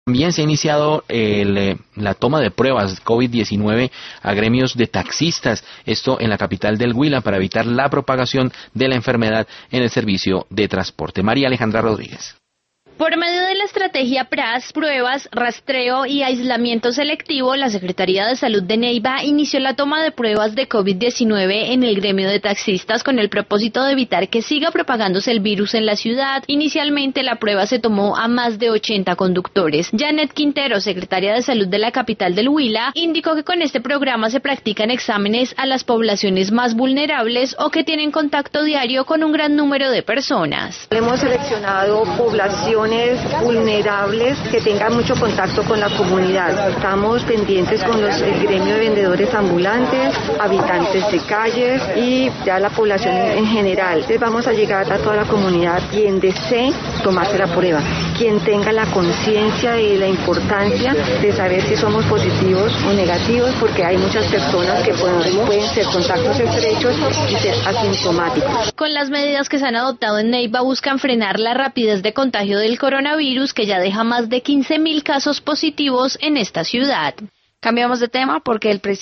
También se ha iniciado la toma de pruebas COVID-19 a gremios de taxistas, esto en la capital del Huila, para evitar la propagación de la enfermedad en el servicio de transporte. María Alejandra Rodríguez. Por medio de la estrategia PRAS, pruebas, rastreo y aislamiento selectivo, la Secretaría de Salud de Neiva inició la toma de pruebas de COVID-19 en el gremio de taxistas con el propósito de evitar que siga propagándose el virus en la ciudad. Inicialmente la prueba se tomó a más de 80 conductores. Janet Quintero, secretaria de Salud de la capital del Huila, indicó que con este programa se practican exámenes a las poblaciones más vulnerables o que tienen contacto diario con un gran número de personas. Hemos seleccionado poblaciones vulnerables que tengan mucho contacto con la comunidad. Estamos pendientes con el gremio de vendedores ambulantes, habitantes de calles y ya la población en general. Entonces vamos a llegar a toda la comunidad, quien desee tomarse la prueba, quien tenga la conciencia de la importancia de saber si somos positivos o negativos, porque hay muchas personas que pueden ser contactos estrechos y ser asintomáticos. Con las medidas que se han adoptado en Neiva buscan frenar la rapidez de contagio del coronavirus, que ya deja más de 15.000 casos positivos en esta ciudad. Cambiamos de tema porque el presidente